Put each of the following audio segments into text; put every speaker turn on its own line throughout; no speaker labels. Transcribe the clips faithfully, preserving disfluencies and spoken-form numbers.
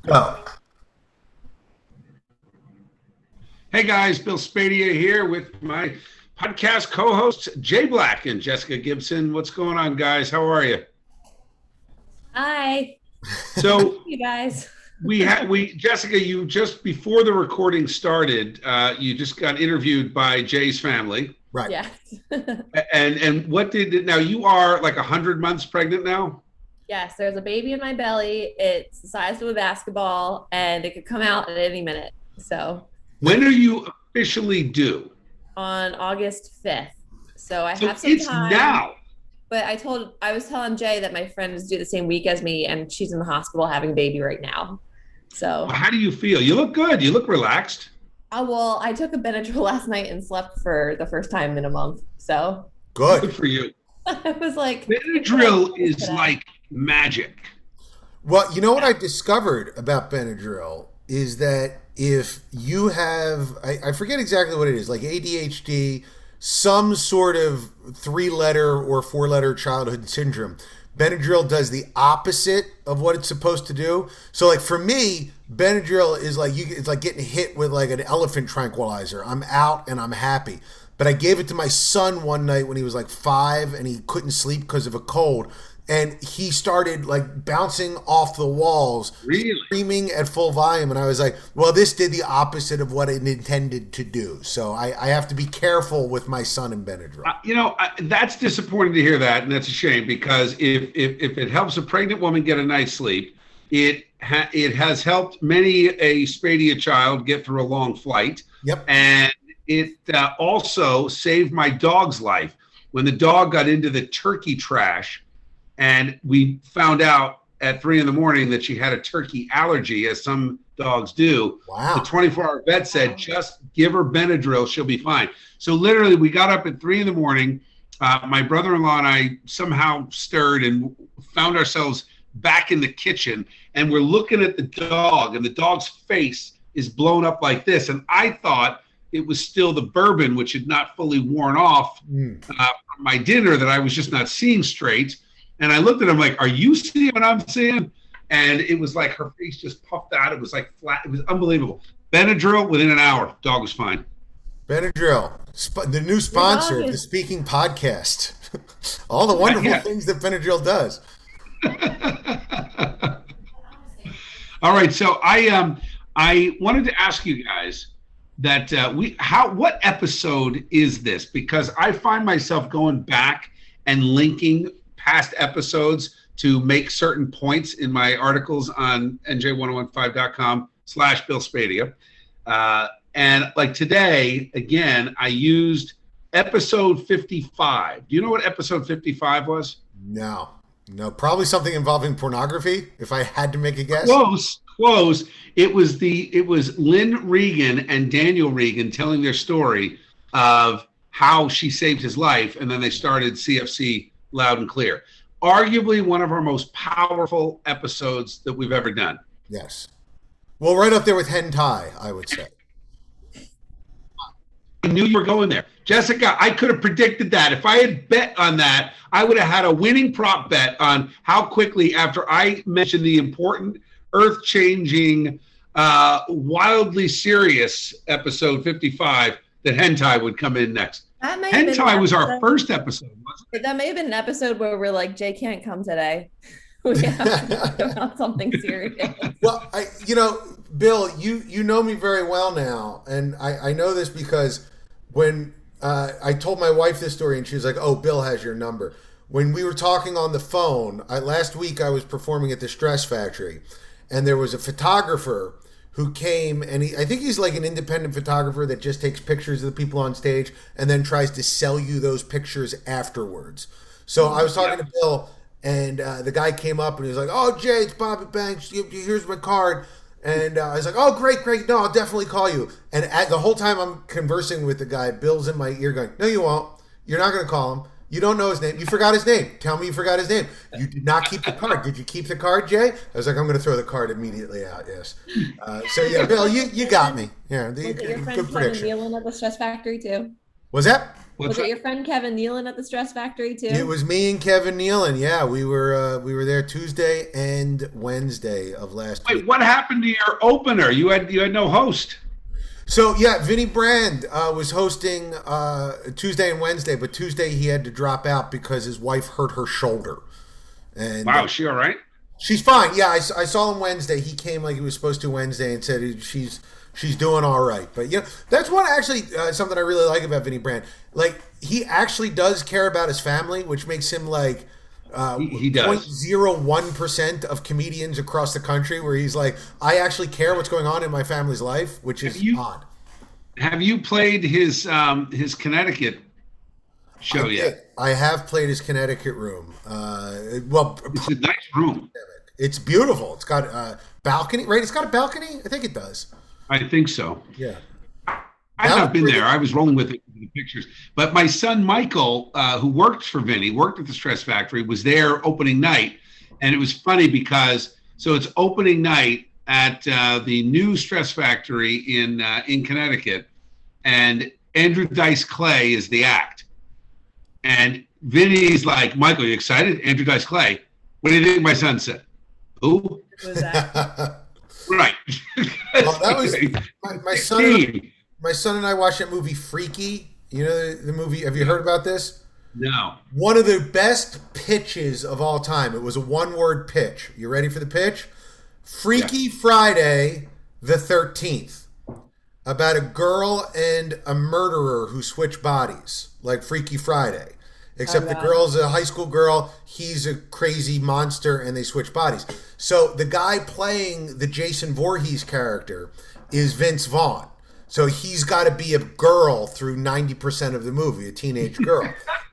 Go.
Hey guys, Bill Spadea here with my podcast co-hosts Jay Black and Jessica Gibson. What's going on, guys? How are you?
Hi.
So
you guys.
we had we Jessica, you just before the recording started, uh, you just got interviewed by Jay's family.
Right.
Yes.
And and what did now you are like a hundred months pregnant now?
Yes, there's a baby in my belly. It's the size of a basketball, and it could come out at any minute. So
when are you officially due?
On August fifth. So I
So
have some
it's
time.
now.
But I told I was telling Jay that my friend is due the same week as me, and she's in the hospital having a baby right now. So
How do you feel? You look good. You look relaxed.
oh well, I took a Benadryl last night and slept for the first time in a month. So
Good
Good.
for you.
I was like,
Benadryl is
today.
like magic.
Well, you know what I discovered about Benadryl is that if you have, I, I forget exactly what it is, like A D H D, some sort of three-letter or four-letter childhood syndrome, Benadryl does the opposite of what it's supposed to do. So, like for me, Benadryl is like you. It's like getting hit with like an elephant tranquilizer. I'm out and I'm happy. But I gave it to my son one night when he was like five and he couldn't sleep because of a cold. And he started like bouncing off the walls,
Really?
screaming at full volume. And I was like, well, this did the opposite of what it intended to do. So I, I have to be careful with my son and Benadryl.
Uh, you know, I, that's disappointing to hear that, and that's a shame because if if, if it helps a pregnant woman get a night's sleep, it ha- it has helped many a Spadia child get through a long flight.
Yep.
And it uh, also saved my dog's life when the dog got into the turkey trash, and we found out at three in the morning that she had a turkey allergy, as some dogs do.
Wow.
The twenty-four hour vet said, just give her Benadryl, she'll be fine. So literally we got up at three in the morning. Uh, my brother-in-law and I somehow stirred and found ourselves back in the kitchen, and we're looking at the dog, and the dog's face is blown up like this. And I thought it was still the bourbon, which had not fully worn off
Mm.
uh, from my dinner, that I was just not seeing straight. And I looked at him like, are you seeing what I'm seeing? And it was like her face just puffed out. It was like flat. It was unbelievable. Benadryl, within an hour, dog was fine.
Benadryl, sp- the new sponsor of the
Yes.
Speaking Podcast. All the wonderful
Yeah.
things that Benadryl does.
All right, so I um I wanted to ask you guys that uh, we how what episode is this? Because I find myself going back and linking past episodes to make certain points in my articles on N J ten fifteen dot com slash Bill Spadea. Uh, and like today, again, I used episode fifty-five. Do you know what episode fifty-five was?
No, no, probably something involving pornography. If I had to make a guess,
Close, close. It was the it was Lynn Regan and Daniel Regan telling their story of how she saved his life, and then they started C F C Loud and Clear. Arguably one of our most powerful episodes that we've ever done.
yes. Well, right up there with hentai, I would say.
I knew you were going there. Jessica, I could have predicted that. If I had bet on that, I would have had a winning prop bet on how quickly, after I mentioned the important, earth-changing, uh, wildly serious episode fifty-five, that hentai would come in next.
that may have been
Hentai
an
was our
episode-
first episode, wasn't it?
That may have been an episode where we're like, Jay can't come today. We have to talk about something serious.
Well, I, you know, Bill, you you know me very well now, and I, I know this because when uh, I told my wife this story, and she was like, "Oh, Bill has your number." When we were talking on the phone I, last week, I was performing at the Stress Factory, and there was a photographer who came, and he, I think he's like an independent photographer that just takes pictures of the people on stage and then tries to sell you those pictures afterwards. So I was talking
Yeah.
to Bill. And uh, the guy came up and he was like, "Oh, Jay, it's Bobby Banks. Here's my card." And uh, I was like, "Oh, great, great. No, I'll definitely call you." And at, the whole time I'm conversing with the guy, Bill's in my ear going, "No, you won't. You're not going to call him. You don't know his name. You forgot his name. Tell me you forgot his name. You did not keep the card. Did you keep the card, Jay?" I was like, "I'm going to throw the card immediately out." Yes. Uh, so yeah, Bill, you, you got me. Yeah, the,
Was it your friend
good
Kevin
prediction.
Nealon at the Stress Factory too?
Was that?
What's
Was it
that?
your friend Kevin Nealon at the Stress Factory too?
It was me and Kevin Nealon. Yeah, we were uh, we were there Tuesday and Wednesday of last
Wait,
week.
what happened to your opener? You had you had no host.
So yeah, Vinny Brand uh, was hosting uh, Tuesday and Wednesday, but Tuesday he had to drop out because his wife hurt her shoulder. And
Wow,
uh,
is she all right?
she's fine. Yeah, I, s- I saw him Wednesday. He came like he was supposed to Wednesday and said he- she's she's doing all right. But you know, that's one actually uh, something I really like about Vinny Brand. Like he actually does care about his family, which makes him like uh,
He, he does.
zero point zero one percent of comedians across the country, where he's like, I actually care what's going on in my family's life, which is
Have you-
odd.
Have you played his um his Connecticut show
I
yet?
did. I have played his Connecticut room. Uh, well,
It's a nice room.
it's beautiful. It's got a balcony, right? It's got a balcony. I think it does.
I think so.
Yeah.
I've
That
not
was
been
pretty-
there. I was rolling with it in the pictures. But my son Michael, uh, who worked for Vinny, worked at the Stress Factory, was there opening night, and it was funny because so it's opening night at uh, the new Stress Factory in uh, in Connecticut, and Andrew Dice Clay is the act, and Vinny's like, Michael, you excited? Andrew Dice Clay. What do you think my son said? Who?
Was that?
Right.
Well, that was my, my son.
fifteen.
My son and I watched that movie Freaky. You know the, the movie. Have you heard about this?
No.
One of the best pitches of all time. It was a one-word pitch. You ready for the pitch? Freaky Friday the thirteenth. About a girl and a murderer who switch bodies, like Freaky Friday. Except
Oh,
the
God.
girl's a high school girl, he's a crazy monster, and they switch bodies. So the guy playing the Jason Voorhees character is Vince Vaughn. So he's got to be a girl through ninety percent of the movie, a teenage girl.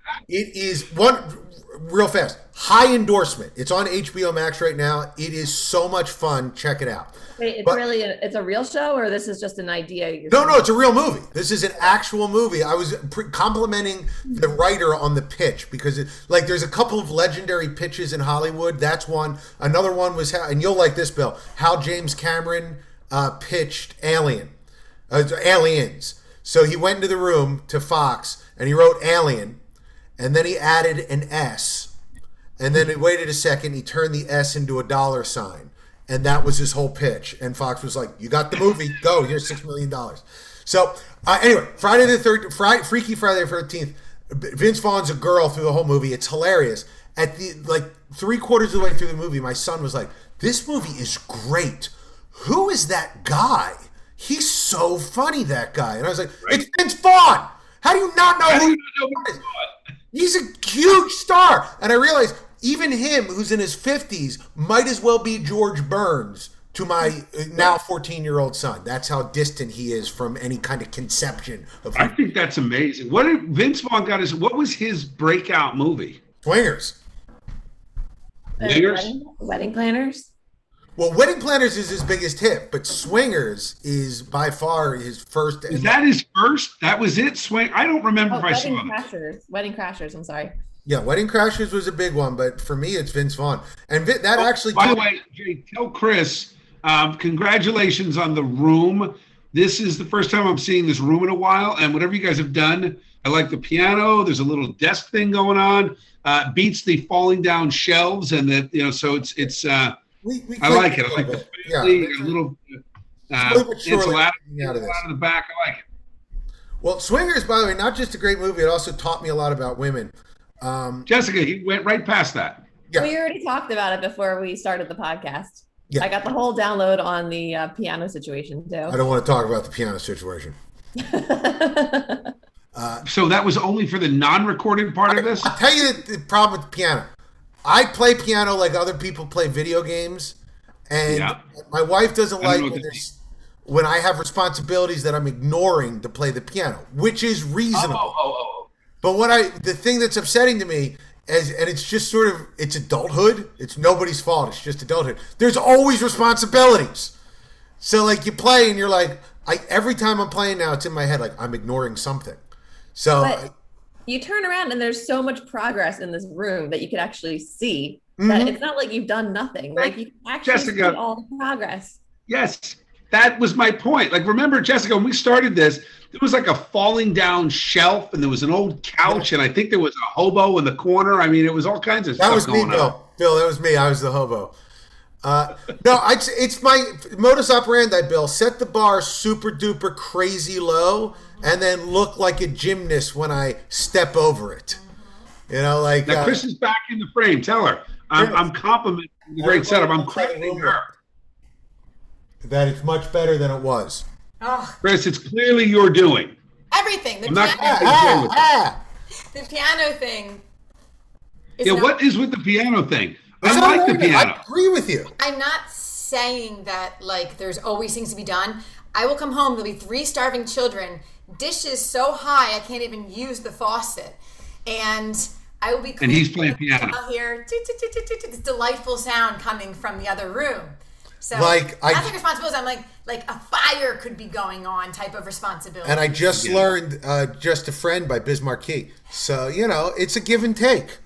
It is one real fast. High endorsement. It's on H B O Max right now. It is so much fun. Check it out.
Wait, it's
But-
really a, it's a real show, or this is just an idea? You're
No, no, it's a real movie. This is an actual movie. I was pre- complimenting the writer on the pitch because, it, like, there's a couple of legendary pitches in Hollywood. That's one. Another one was how, and you'll like this, Bill. How James Cameron uh, pitched Alien, uh, Aliens. So he went into the room to Fox and he wrote Alien, and then he added an S, and then he waited a second. He turned the S into a dollar sign. And that was his whole pitch. And Fox was like, "You got the movie. Go. Here's six million dollars." So uh, anyway, Friday the third, Friday, Freaky Friday the thirteenth. Vince Vaughn's a girl through the whole movie. It's hilarious. At the like three quarters of the way through the movie, my son was like, "This movie is great. Who is that guy? He's so funny. That guy." And I was like,
Right.
"It's Vince Vaughn. How do you not know
How
who
do
he
you not know what
is?
you thought?
He's a huge star." And I realized even him, who's in his fifties, might as well be George Burns to my uh, now fourteen-year-old son. That's how distant he is from any kind of conception of
I think that's amazing. What did Vince Vaughn got his? What was his breakout movie?
Swingers.
Uh,
Swingers?
wedding, wedding planners.
Well, Wedding Planners is his biggest hit, but Swingers is by far his first.
Is that his first? That was it. Swing. I don't remember
Oh,
if I
Wedding
saw it.
Crashers. Wedding Crashers. I'm sorry.
Yeah, Wedding Crashers was a big one, but for me, it's Vince Vaughn. And Vi- that actually.
By the way, Jay, tell Chris, um, congratulations on the room. This is the first time I'm seeing this room in a while, and whatever you guys have done, I like the piano. There's a little desk thing going on. Uh, beats the falling down shelves, and the you know, so it's it's. Uh,
we, we
I like it. I like
a
the
bit.
family,
Yeah.
a little uh,
Slowly but surely
insulation
getting out of this.
out of the back. I like it.
Well, Swingers, by the way, not just a great movie, it also taught me a lot about women. Um,
Jessica, he went right past that.
Yeah.
We already talked about it before we started the podcast.
Yeah.
I got the whole download on the uh, piano situation too.
I don't want to talk about the piano situation.
So that was only for the non-recorded part of this.
I'll tell you the, the problem with the piano. I play piano like other people play video games, and
Yeah.
my wife doesn't
I don't
like
know what
when,
that
there's, when I have responsibilities that I'm ignoring to play the piano, which is
Oh,
reasonable.
oh, oh,
But what I the thing that's upsetting to me is, and it's just sort of it's adulthood. It's nobody's fault. It's just adulthood. There's always responsibilities. So like you play and you're like, I every time I'm playing now, it's in my head like I'm ignoring something. So
But you turn around and there's so much progress in this room that you could actually see.
Mhm.
That it's not like you've done nothing. Like you can actually
Jessica.
see all the progress.
yes. that was my point. Like, remember, Jessica, when we started this, there was like a falling down shelf, and there was an old couch, and I think there was a hobo in the corner. I mean, it was all kinds of
that
stuff
was me,
going
Bill.
on.
Bill, that was me. I was the hobo. Uh, no, I, it's my modus operandi, Bill. Set the bar super duper crazy low, and then look like a gymnast when I step over it. You know, like
Now,
uh,
Chris is back in the frame. Tell her. I'm, I'm complimenting the great setup. I'm crediting her.
that it's much better than it was.
Oh,
Chris, it's clearly your doing.
everything. The
I'm not
piano,
going to play with it.
Ah,
the piano thing. is
Yeah,
not-
what is with the piano thing?
it's
I
not
like the
right.
piano.
I agree with you.
I'm not saying that like there's always things to be done. I will come home. There'll be three starving children. Dishes so high I can't even use the faucet, and I will be.
And he's playing piano.
I'll hear toot, toot, toot, toot, toot, this delightful sound coming from the other room. So
Like, I-
that's like responsibility. I'm like like a fire could be going on type of responsibility.
And I just
Yeah.
learned uh, Just a Friend by Biz Markie. So, you know, it's a give and take.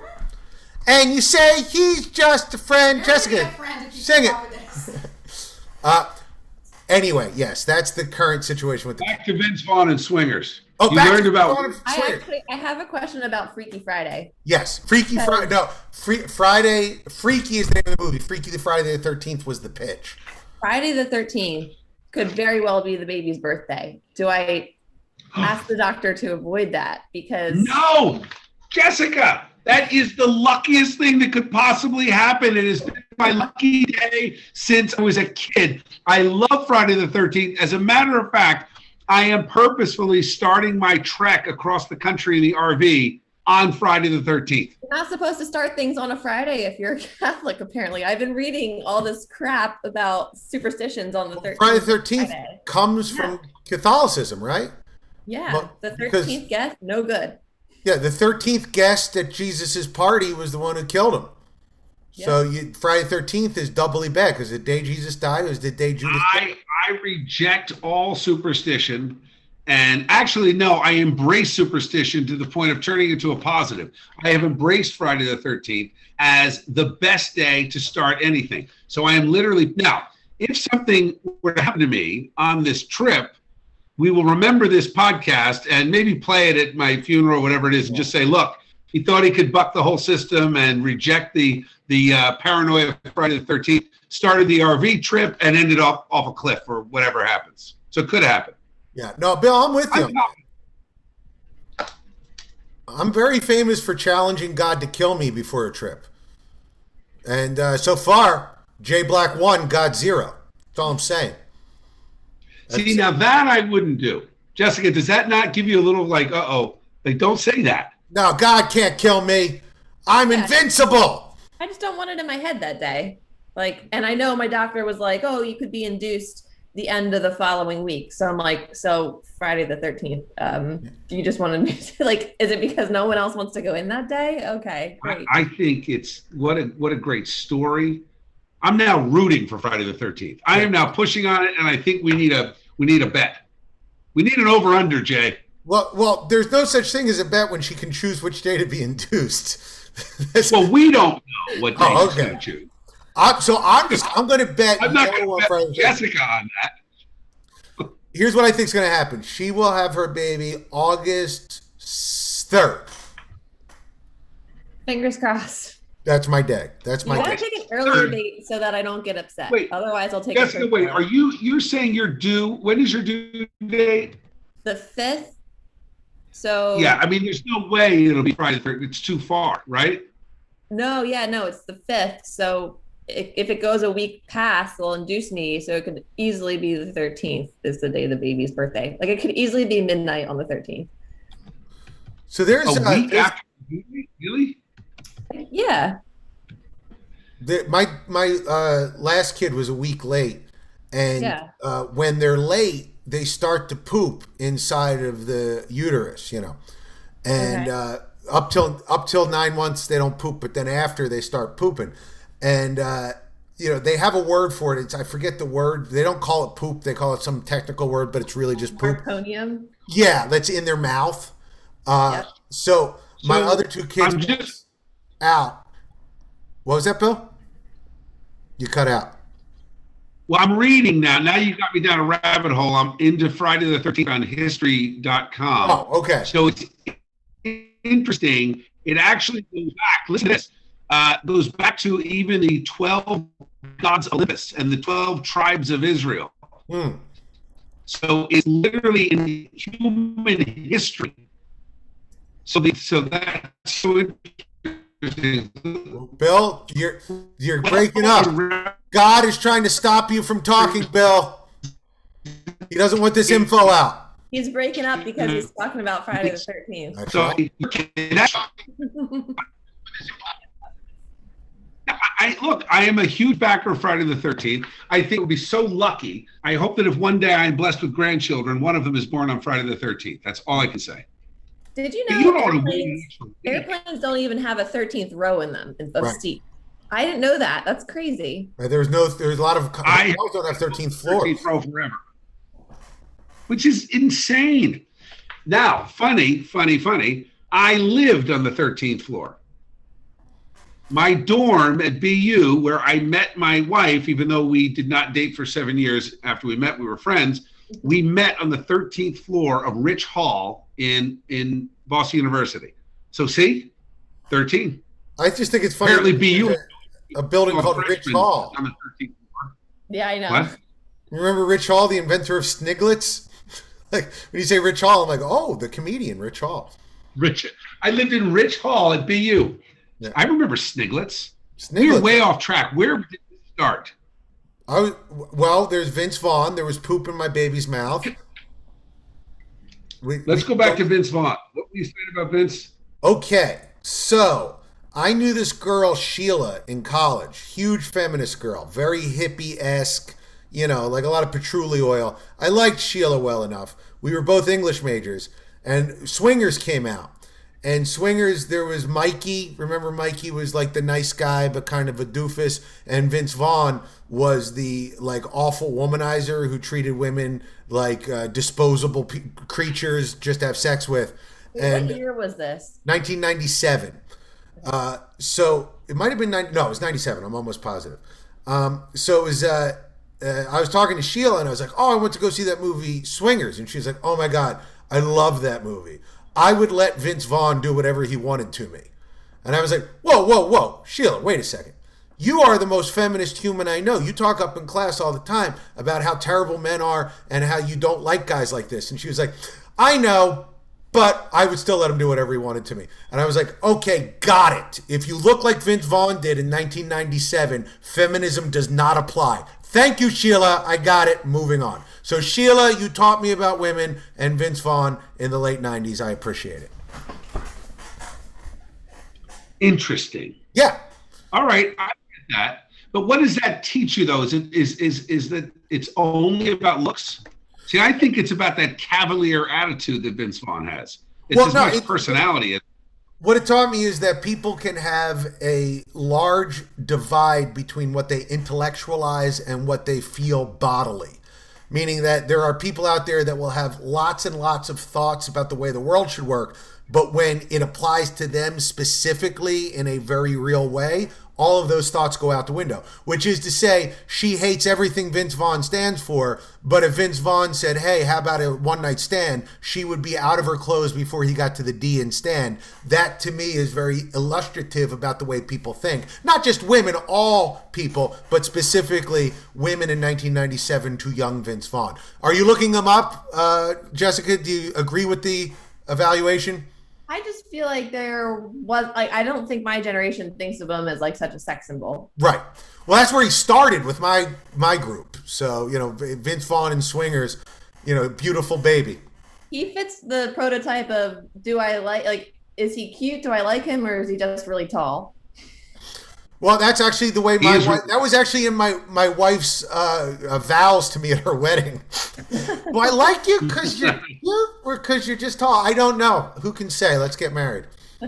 And you say, he's just a friend.
You're
Jessica,
gonna be a friend if you
sing
keep
it.
up with this.
Uh, anyway, yes, that's the current situation with the...
Back to Vince Vaughn and Swingers.
Oh,
you
back
learned
to
about
Dawn of
I
Swing.
actually I have a question about Freaky Friday.
Yes, Freaky Friday. No, Free, Friday. Freaky is the name of the movie. Freaky the Friday the thirteenth was the pitch.
Friday the thirteenth could very well be the baby's birthday. Do I ask the doctor to avoid that? Because
No, Jessica, that is the luckiest thing that could possibly happen. It has been my lucky day since I was a kid. I love Friday the thirteenth. As a matter of fact, I am purposefully starting my trek across the country in the R V on Friday the thirteenth.
you're not supposed to start things on a Friday if you're a Catholic, apparently. I've been reading all this crap about superstitions on the thirteenth.
Friday the thirteenth
Friday.
comes from Catholicism, right?
Yeah,
Well,
the
because-
thirteenth guest, no good.
Yeah, the thirteenth guest at Jesus's party was the one who killed him. So you, Friday the thirteenth is doubly bad because the day Jesus died was the day Judas died.
I, I reject all superstition. And actually, no, I embrace superstition to the point of turning it to a positive. I have embraced Friday the thirteenth as the best day to start anything. So I am literally, now, if something were to happen to me on this trip, we will remember this podcast and maybe play it at my funeral or whatever it is and just say, look, he thought he could buck the whole system and reject the the uh, paranoia of Friday the thirteenth, started the R V trip and ended up off a cliff or whatever happens. So it could happen.
Yeah, no, Bill, I'm with you.
I'm not-
I'm very famous for challenging God to kill me before a trip. And uh, so far, J Black one, God zero. That's all I'm saying.
See, now that I wouldn't do. Jessica, does that not give you a little like, uh-oh, like, don't say that.
No, God can't kill me. I'm
Yeah.
invincible.
I just don't want it in my head that day. Like, and I know my doctor was like, oh, you could be induced the end of the following week. So I'm like, so Friday the thirteenth, um, do you just want to, like, is it because no one else wants to go in that day? Okay,
I,
great.
I think it's what a what a great story. I'm now rooting for Friday the thirteenth. I am now pushing on it, and I think we need a we need a bet. We need an over under, Jay.
Well, well, there's no such thing as a bet when she can choose which day to be induced. That's-
Well, we don't know what day
Oh,
she's
okay.
going to choose.
I'm, so I'm just I'm going to bet.
I'm not
no
going
on
to
Friday
bet
the thirteenth.
Jessica on that.
Here's what I think is going to happen. She will have her baby August third.
Fingers crossed.
That's my day. That's
You
my
gotta
day.
take an earlier date so that I don't get upset.
Wait,
Otherwise, I'll take
Jessica,
a
wait, are you you're saying you're due? When is your due date?
the fifth. So
Yeah, I mean, there's no way it'll be Friday the thirteenth. It's too far, right?
no, yeah, no, it's the fifth. So if, if it goes a week past, they'll induce me. So it could easily be the thirteenth is the day of the baby's birthday. Like it could easily be midnight on the thirteenth.
So there's
A
uh,
week
there's-
after the due date? Really?
Yeah.
the, my my uh, last kid was a week late, and
Yeah.
uh, when they're late, they start to poop inside of the uterus, you know, and
Okay.
uh, up till up till nine months they don't poop, but then after they start pooping, and uh, you know they have a word for it. It's I forget the word. They don't call it poop. They call it some technical word, but it's really just poop.
Marconium.
Yeah, that's in their mouth. Uh,
Yep.
So my
So,
other two kids
I'm just
out. What was that, Bill? You cut out.
Well, I'm reading now. Now you got me down a rabbit hole. I'm into Friday the thirteenth on history dot com.
Oh, okay.
So it's interesting. It actually goes back. Listen to this. Uh, goes back to even the twelve gods of Olympus and the twelve tribes of Israel.
Hmm.
So it's literally in human history. So the, so that's so interesting.
Bill, you're you're breaking up. God is trying to stop you from talking, Bill. He doesn't want this info out.
He's breaking up because he's talking about Friday the thirteenth.
That's
So
right.
I look, I am a huge backer of Friday the thirteenth. I think it would be so lucky. I hope that if one day I'm blessed with grandchildren, one of them is born on Friday the thirteenth. That's all I can say.
Did you know
You don't want to
airplanes,
win.
airplanes don't even have a thirteenth row in them of
Right.
seats? I didn't know that. That's crazy.
There's no. There's a lot of.
I-
I don't have thirteenth floor.
thirteenth row forever, which is insane. Now, funny, funny, funny. I lived on the thirteenth floor. My dorm at B U, where I met my wife, even though we did not date for seven years after we met, we were friends. We met on the thirteenth floor of Rich Hall in in Boston University. So see, thirteen.
I just think it's funny.
Apparently B U.
A building called Rich
Freshman
Hall.
on the thirteenth floor.
Yeah, I know.
What?
You remember Rich Hall, the inventor of Sniglets? Like when you say Rich Hall, I'm like, oh, the comedian Rich Hall.
Rich. I lived in Rich Hall at B U.
Yeah.
I remember Sniglets. We were
Sniglets.
way off track. Where did it start?
I was, well, there's Vince Vaughn. There was poop in my baby's mouth. We,
Let's
we-
go back to Vince Vaughn. What were you saying about Vince?
Okay, so I knew this girl, Sheila, in college. Huge feminist girl. Very hippie-esque, you know, like a lot of patchouli oil. I liked Sheila well enough. We were both English majors. And Swingers came out. And Swingers, there was Mikey. Remember Mikey was like the nice guy, but kind of a doofus. And Vince Vaughn was the like awful womanizer who treated women like uh, disposable pe- creatures just to have sex with. And
What year was this?
nineteen ninety-seven. Uh, so it might have been nine, no, it was ninety-seven. I'm almost positive. Um, so it was. Uh, uh, I was talking to Sheila, and I was like, "Oh, I went to go see that movie Swingers," and she was like, "Oh my god, I love that movie. I would let Vince Vaughn do whatever he wanted to me." And I was like, "Whoa, whoa, whoa, Sheila, wait a second. You are the most feminist human I know. You talk up in class all the time about how terrible men are and how you don't like guys like this." And she was like, "I know, but I would still let him do whatever he wanted to me." And I was like, okay, got it. If you look like Vince Vaughn did in nineteen ninety-seven, feminism does not apply. Thank you, Sheila. I got it. Moving on. So, Sheila, you taught me about women and Vince Vaughn in the late nineties. I appreciate it.
Interesting.
Yeah.
All right, I get that. But what does that teach you, though? Is it is is is that it's only about looks? See, I think it's about that cavalier attitude that Vince Vaughn has. It's
Well,
as
no,
much
it-
personality as
What it taught me is that people can have a large divide between what they intellectualize and what they feel bodily. Meaning that there are people out there that will have lots and lots of thoughts about the way the world should work, but when it applies to them specifically in a very real way, all of those thoughts go out the window. Which is to say, she hates everything Vince Vaughn stands for, but if Vince Vaughn said, hey, how about a one-night stand, she would be out of her clothes before he got to the D in stand. That, to me, is very illustrative about the way people think. Not just women, all people, but specifically women in nineteen ninety-seven to young Vince Vaughn. Are you looking them up, uh, Jessica? Do you agree with the evaluation?
I just feel like there was like I don't think my generation thinks of him as like such a sex symbol.
Right. Well, that's where he started with my my group. So, you know, Vince Vaughn and Swingers, you know, beautiful baby.
He fits the prototype of do I like like is he cute? Do I like him, or is he just really tall?
Well, that's actually the way
He
my
is-
wife, that was actually in my my wife's uh, uh, vows to me at her wedding. Well, I like you because you're cute or because you're just tall. I don't know. Who can say? Let's get married.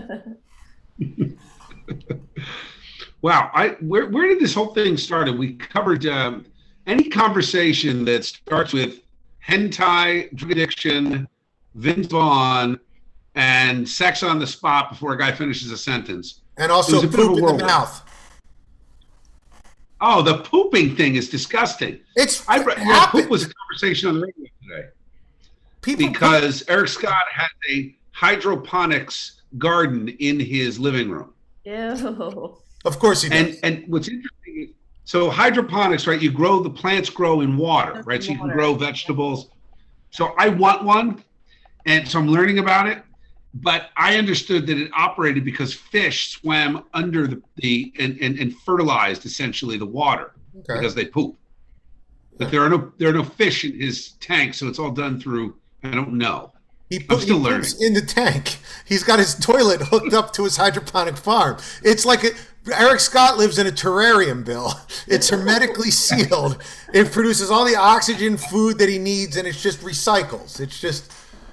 wow. I where where did this whole thing start? We covered um, any conversation that starts with hentai, drug addiction, Vince Vaughn, and sex on the spot before a guy finishes a sentence.
And
It
also
was a bit of a
poop in the
whirlwind.
mouth.
Oh, the pooping thing is disgusting.
It's
I
it
yeah,
happens.
poop was a conversation on the radio today
People
because Eric Scott has a hydroponics garden in his living room.
Ew.
Of course he does.
And and what's interesting is, so hydroponics, right? You grow, the plants grow in water, right? So you can
Water.
grow vegetables. So I want one, and so I'm learning about it. But I understood that it operated because fish swam under the, the and, and, and fertilized essentially the water
Okay.
because they poop. But there are no there are no fish in his tank, so it's all done through, I don't know.
He,
I'm
put,
still
he
learning.
puts in the tank. He's got his toilet hooked up to his hydroponic farm. It's like a, Eric Scott lives in a terrarium, Bill. It's hermetically sealed. It produces all the oxygen, food that he needs, and it's just recycles. It's just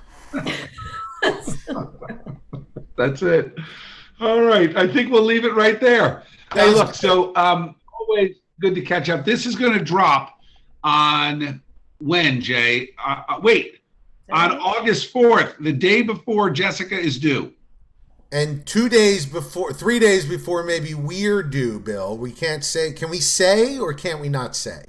That's it. All right. I think we'll leave it right there. Hey,
That was-
look, so um, always good to catch up. This is going to drop on when, Jay? Uh, uh, wait, on August fourth, the day before Jessica is due.
and two days before, three days before, maybe we're due, Bill. We can't say. Can we say or can't we not say?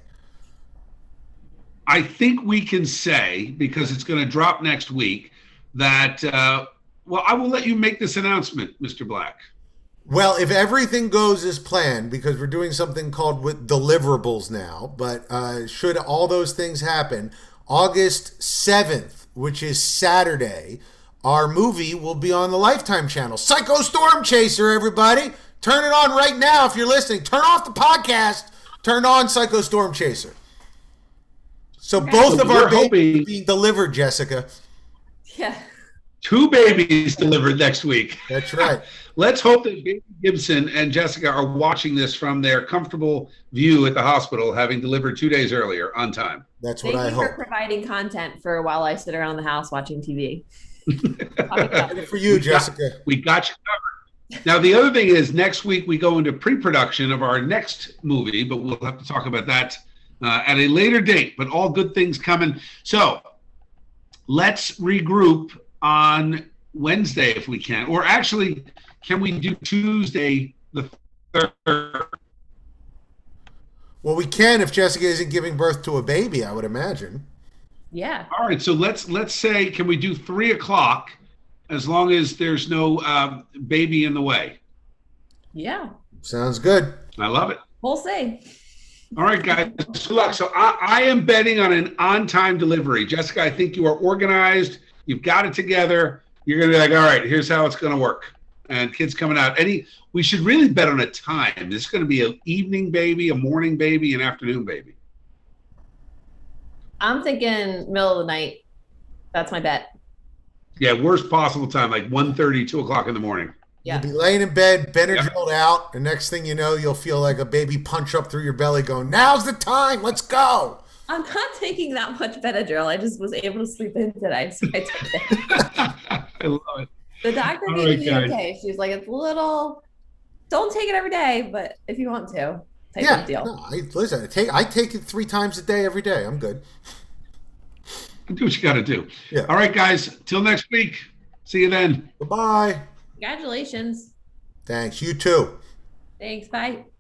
I think we can say, because it's going to drop next week, that, uh, well, I will let you make this announcement, Mister Black.
Well, if everything goes as planned, because we're doing something called with deliverables now, but uh, should all those things happen, August seventh, which is Saturday, our movie will be on the Lifetime channel. Psycho Storm Chaser, everybody. Turn it on right now if you're listening. Turn off the podcast. Turn on Psycho Storm Chaser. So both
So
of our
we're
babies
hoping-
are being delivered, Jessica.
Yeah.
Two babies delivered next week.
That's right.
Let's hope that Baby Gibson and Jessica are watching this from their comfortable view at the hospital, having delivered two days earlier on time.
That's what
Thank
I
you
hope.
for providing content for while I sit around the house watching T V. Talking about
Good for you,
We got-
Jessica.
We got you covered. Now, the other thing is next week we go into pre-production of our next movie, but we'll have to talk about that uh, at a later date, but all good things coming. So let's regroup on Wednesday if we can, or actually, can we do Tuesday the third?
Well, we can if Jessica isn't giving birth to a baby, I would imagine.
Yeah.
All right, so let's let's say, can we do three o'clock, as long as there's no um, baby in the way?
Yeah.
Sounds good.
I love it.
We'll see.
All right, guys. Good luck. So I, I am betting on an on-time delivery. Jessica, I think you are organized. You've got it together. You're gonna be like, all right, here's how it's gonna work. And kids coming out. Any, we should really bet on a time. This is gonna be an evening baby, a morning baby, an afternoon baby.
I'm thinking middle of the night. That's my bet.
Yeah, worst possible time, like one thirty, two o'clock in the morning.
Yeah.
You'll be laying in bed, Benadryl out, and next thing you know, you'll feel like a baby punch up through your belly going, now's the time, let's go.
I'm not taking that much Benadryl. I just was able to sleep in today, so I took it.
I love it.
The doctor
All
gave
right,
me
guys.
okay. She was like, it's a little, don't take it every day, but if you want to, type
Yeah,
of deal.
no, I, listen, I take, I take it three times a day, every day. I'm good.
Do what you got to do.
Yeah.
All right, guys. Till next week. See you then.
Bye-bye.
Congratulations.
Thanks. You too.
Thanks. Bye.